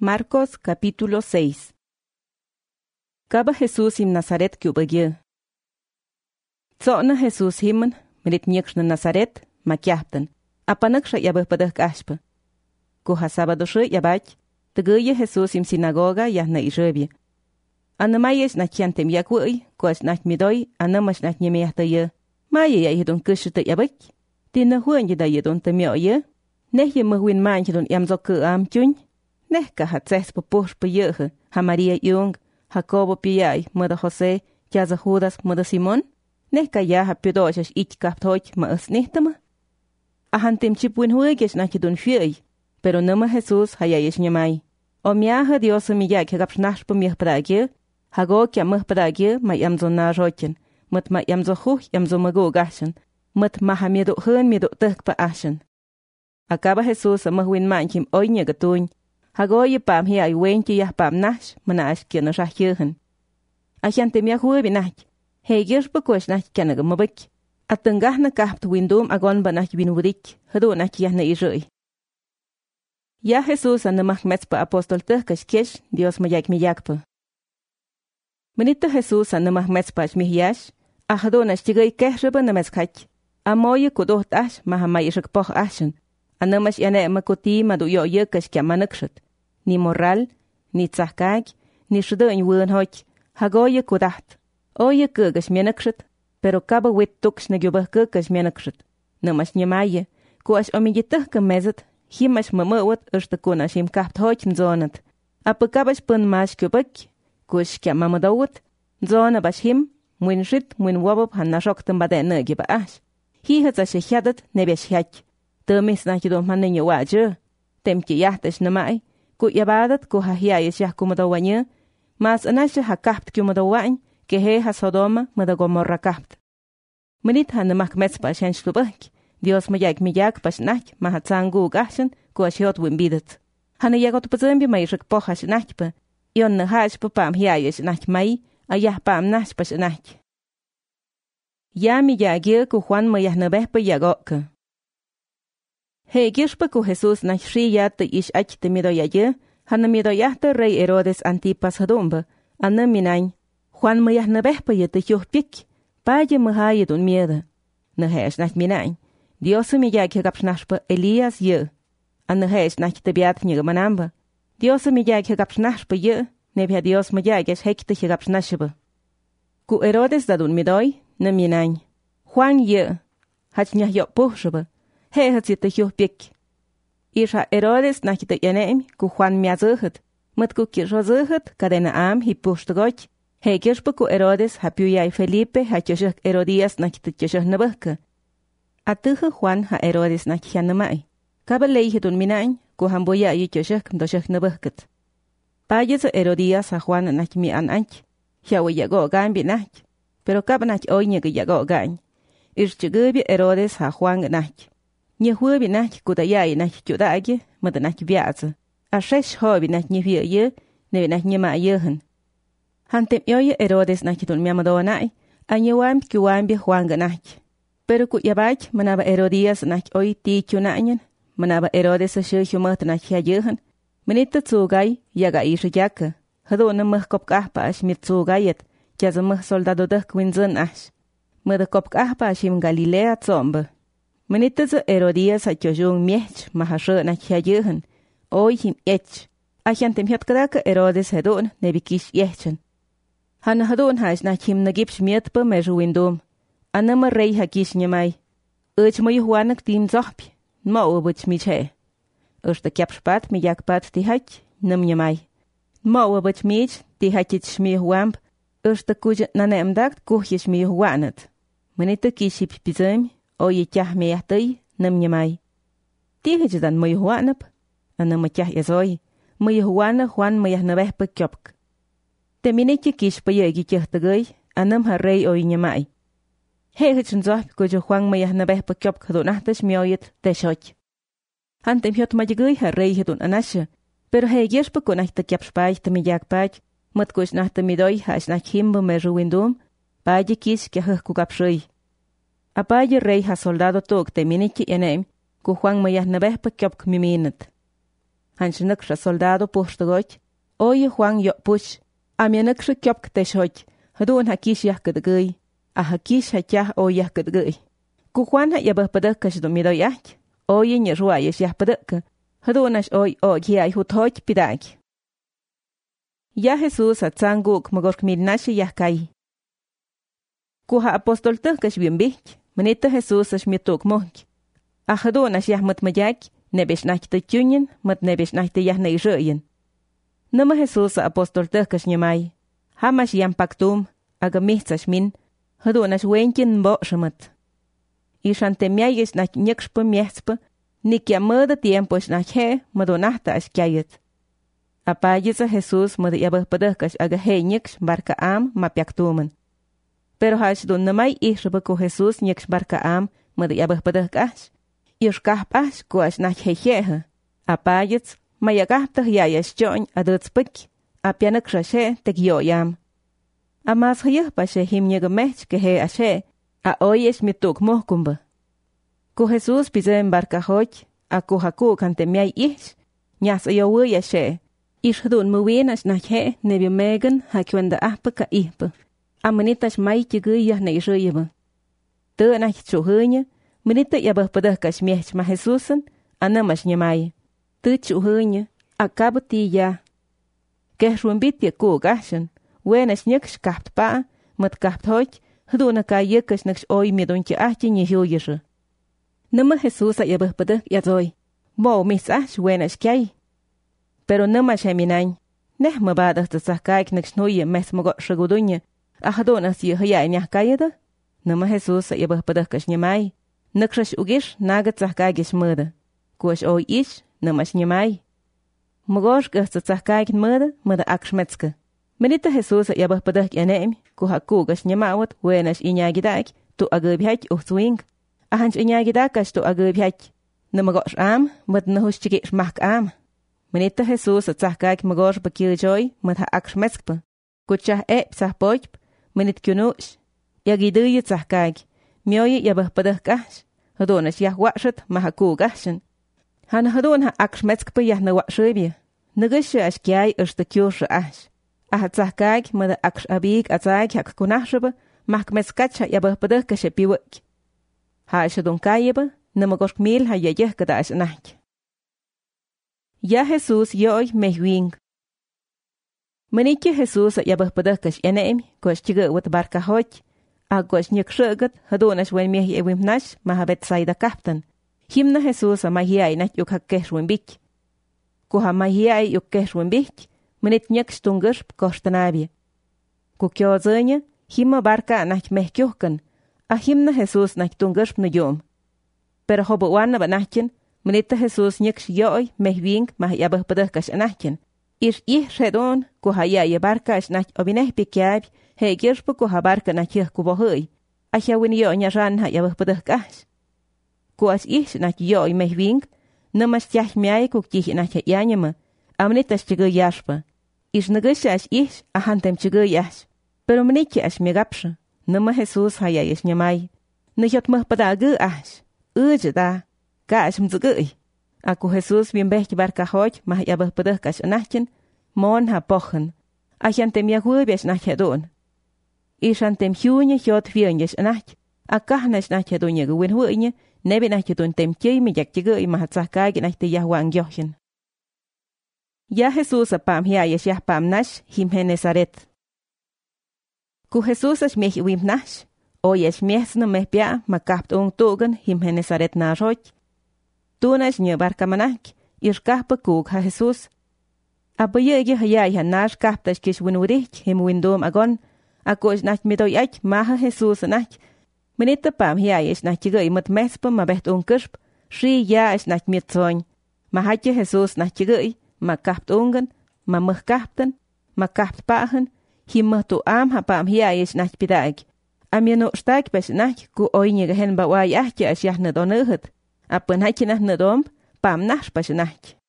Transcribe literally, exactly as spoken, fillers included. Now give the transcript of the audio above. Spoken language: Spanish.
Marcos capítulo seis. Kaba Jesús im Nazaret kyubagye. Tsona Jesús himen, milit nyekshna Nazaret, makyahtan. Apanaksha yabah padah kashpa. Kuha sabadoshe yabach, teguye Jesús im sinagoga yahna irebye. Anamayes na kyantem yakui, koas nach midoi, anamash nach nyemehtaye. Maye ya yedon kushte yabak. Tina huanje da yedon temyoye. Nehje mahwin manchedon yamzoku am chun. Nehka hat zes papush payehe, ha Maria Jung, Jacobo Piyai, mada Jose, Jaza Judas, mada Simon. Nehka ya ha piodoshas ich kaptoch ma es nihtama. Ahantem chipwin hueges nachedon fiei, pero nama Jesús hayayesh nyamai. O miaha Dios mi yak hagap nash pa miah padagye, hago kya mah padagye ma yamzo na rochen, mat ma yamzo huch yamzo mago gashan, mat maha miedo hun miedo tuk pa ashan. Acaba Jesús a mahwin manchim oy nyagatuñ, hagoye pam hi ay wenki yah pam nash, manash kya na shahyehan. Ahyante mia huebi nach, hegiers bekosh nach kyanag mabik, atengah na kapt windum agon banach binurik, hado nach yah na iroi. Ya Jesús an namach metzpa apostol tuhkash kesh, Dios mayak miyakpa. Benito Jesús an namach metzpa shmihyash, ahado nash tigay kehreba na metzkach, amoye kudoht ash mahamay ishakpoch ashan, anamash yane makoti madu yo yekash kya manakshut. Ni moral, ni tzahkag, ni shudun wun hoch, hagoye kudaht. Oye kugash mianakshut, pero kaba wit tuksh na gyubah kugash mianakshut. Namash nyamaye, kuash omigitah ka mezet, himash mamawat ushta kunash im kapt hoch mzonat. Apakabash pun mash kubak, kush kya mamadawat, zona bash him, mwin shit, mwin wabab han nashoktan bade nagiba ash. Hi hat ashe hyadat nebesh hyach. Tumis na kidom maninyo waje, temki yahtash namai, ku yabadat ku hahiayes yah kumadawanya, mas anashe ha kapt kumadawain, ke he ha Sodoma madagomorra kapt. Minit han namak metzpa shen shlubak, Dios mayak miyak pashnach, mahatzangu gashan, ku ashiot wimbidat. Hana yagot pazambi mayshak pohash nachpa, yon na hash papam hiayes nach mai, ayah pam nash pashnach. Ya mi yagye ku Juan mayah nabehpa yagoka. He gishpa ku Jesús nach shiyat ish ach te midoyaye, hana midoyahta rey Herodes Antipas hadumba, anna minain, Juan mayah nabehpa yete yuhpik, paye mahaye dun mieda. Na hesh nach minain, Dios mi yak hagap shnashpa Elias ye, anna hesh nach te biat niga manamba. Dios mi yak hagap shnashpa ye, nebya Dios ma yak esh hekte hagap shnashba. Ku Herodes dadun midoy, na minain, Juan ye, hach nyah yok puhshaba. He hat zit te pik. Isha Herodes nach te yanem ku Juan miazuhut. Mat ku kishozuhut kadena am hi pushtagoch. He gishpa ku Herodes hapiu yai Felipe ha kyoshak Herodias nach te kyoshak nabahka. Atuha Juan ha Herodes nach yanamai. Kaba leihitun minain ku hamboya yi kyoshak mdoshak nabahkat. Payez Herodias ha Juan nach mi an anch. Hiawa yago gambi nach. Pero kaba nach oinyag yago gañ. Ish chigubi Herodes ha Juan nach. Nye huebi nach kudayai nach kudage, mada nach viaza. A shesh hobi nach nye via ye, neve nach nye ma yehen. Hantem yoye Herodes nach dun miamadoanai, a nye wam kiwambi Juanga nach. Pero ku yabach, manaba Herodias nach oi ti kunanyen, manaba Herodes a shehumat nach yehen. Menita tsugay, yaga isha yaka. Hado na mah kop kahpa ash mit tsugayet, jaza mah soldado dah kwinzan ash. Mada kop kahpa ashim Galilea tsomba. Menita za Herodias a kyojung miech mahashe na kyayehen, oi him ech. Achantem hiat kadaka Herodes hedon nebikish yechen. Han hadon hash na him nagipsh mietpa meju windom. Anama rei hakish nyamai. Uch mo yuhuanak tim zohpi, ma ubuch miche. Uch da kyapshpat mi yakpat ti hach, nam nyamai. Ma ubuch mich, ti hachit shmi huamp, uch da kuj nanemdakt kuhish mi yuhuanat. Menita kiship pizem, oye kyah meyahtai, nam nyamai. Tihij dan mo yuhuanap, anama kyah yazoy, mo yuhuana Juan mayah nabehpa kyopk. Teminetje kish pa yegi kyah tagay, anam ha rey oy nyamai. Hehij nzohp kujo Juan mayah nabehpa kyopk hadonahtash mioyet teshoch. Hantem hiot majigay ha rey hadon anasha, pero hegiers pa kunahta kyapshpaj tamiyak paj, mat kush nahta midoy hash nach himbo meru windum, paje kish kyah kukapshoy. Apaye rey ha soldado tok te miniki enem, ku Juan mayah nabehpa kyopk miminat. hanchnaksha soldado pushtagoch, oye Juan yo push, amianaksha kyop kteshoch, hadun hakish yakadgui, a hakish hakyah o yakadgui. Ku Juan ha yabahpadakash do midoyach, oye nye ruayes yahpadaka, hadunash oy o giai huthoch pidag. Ya Jesús at sanguk magork midnashi yahkai. Ku ha apostol takash bimbich, manita Jesús ash mituk moch. A hadunash yahmat mayak, nebish nach te tunyen, mat nebish nach te yah neiröyen. Nama Jesús a apostol takash nyamai. Hamash yam paktum, aga mihtash min, hadunash wentjen mbokshamat. Ishan te miayes nach nyakshpa miehspa, nikya mada tiempo ish nach he, madonahta ash kyayet. Apayisa Jesús mada yabahpadakash aga he nyaksh barka am ma piaktuman. Pero hash don namay ishaba ko Jesús nyaksh barka am mada yabahpadakash. Ish kahpash ko ash nach he heha. Apayits mayagahta yayash join adutspik, apianaksha tek yoyam. Amas hayahpa she himnyaga mech ke he ashe, a oyes mituk mohkumba. Ko Jesús pise barka hoch, a ko haku kante miay ish, nyas ayowe yashe. Ish hadun muwin as nach he nebi megan hakwenda ahpa ka ihpa. Amanitas may tiguy yah na ishoyaba. Te nach chuhunya, manita yabahpadakash miech ma Jesusan, anamash nyamay. Te chuhunya, akabuti ya. Kehruambit ya ko gashan, wenash nyaksh kapt pa, mat kapt hoch, haduna ka yekash naksh oy midoncha ahchi nyehoyasha. Nama Jesusa yabahpadak yazoy. Mo mis ash wenash kyay. Pero nama sheminañ, neh mabadas de sakaik naksnoye mes magot shagudunya, ahadonas ye hayay nyahkayada, nama Jesús sa yabahpadakash nyamay, nakshash ugish nagat sakagish mada, kuash oy ish, namash nyamay. Magosh gasta sakaik mada, mada akshmetska. Menita Jesús sa yabahpadak yanem, kuhakugash nyamawat, wenash inyagidak, tu agabihach uhzwing, ahanch inyagidakash tu agabihach, namagosh am, mad nahush chigish mahk am. Manita Jesús at sahkak magor pa kiljoy, mat ha akshmeskpa. Kutchah ep sahpochp, manit kunush. Yagiduy at sahkak, mioy yabahpadah kash, hadonas yah washat mahaku gashan. Han hadon ha akshmeskpa yah na washubia. Nagasha ashkiay ush the kyosha ash. Ahat sahkak mada aksh abig at zag hak kunashaba, mahkmeskatcha yabahpadah kashapiwak. Ha shadon kayaba, namagork mil ha yayah kadash anach. Ya Jesús yoy mehwing. Manike Jesús at yabahpadakash enem, kosh chiga wat barka hoch, a kosh nyakshagat, hadonash wen meh ewimnash, mahabet saida kaptan. Himna Jesús a mahiay nat yuk hakesh wimbich. Kuha mahiay yuk kesh wimbich, manit nyaks tungerp koshtanabia. Kukyo zanya, himma barka nat meh kyohkan, a himna Jesús nat tungerp na yom. Pero hobo wana ba natjen, Manita Jesús nyaksh yoy mehwing mah yabahpadakash anachchen. Ish ih redon kuhaya yabarka ash nach obineh pikyab he girshpa kuhabarka nachyah kubohoy. Asha win yo nyaran ha yabahpadakash. Kuas ish nach yoy mehwing namas yah miay kuktih nach yanyama. Amnitas chigo yashpa. Ish nagasha ash ish ahantem chigo yash. Pero manitya ash megapsha. Nama Jesús haya ish nyamay. Najot mahpadagu ash. Ujda. Kash mzugui. Aku Jesús bien bech barka hoch mah yabahpadakash anachchen, mon ha pochen. Achantem yahubiash nachadon. Ishantem hunya jot vienyash anach. Akahnash nachadonya gwin hunya, nebi nachadon tem chimi yakchigui mahatzakagi nach te yahwang yochen. Ya Jesús a pam hiayash yah pam nash him he Nazaret. Ku Jesús ash mech wim nash, oyash miesna meh pia makapt ong togan him he Nazaret na roch. Tunas nye barka manak, ish kahpa kuk ha Jesús. Apa yegi hayay ha nash kahptash kish winurich him windom agon, ako ish nach midoyach maha Jesús anach. Minita pam hayay ish nach chigoy mat mespa mabeht unkirp, shi ya ish nach mitzoin. Mahatje Jesús nach chigoy, ma kahpt ungan, ma muh kahptan, ma kahpt pahan, him mah tu am ha pam hayay ish nach pidag. Am yano stak besh nach ku oinye gehen baway ahje ish yah nadonuhut. Apan hachi nah nadomb, pam nash pashanach.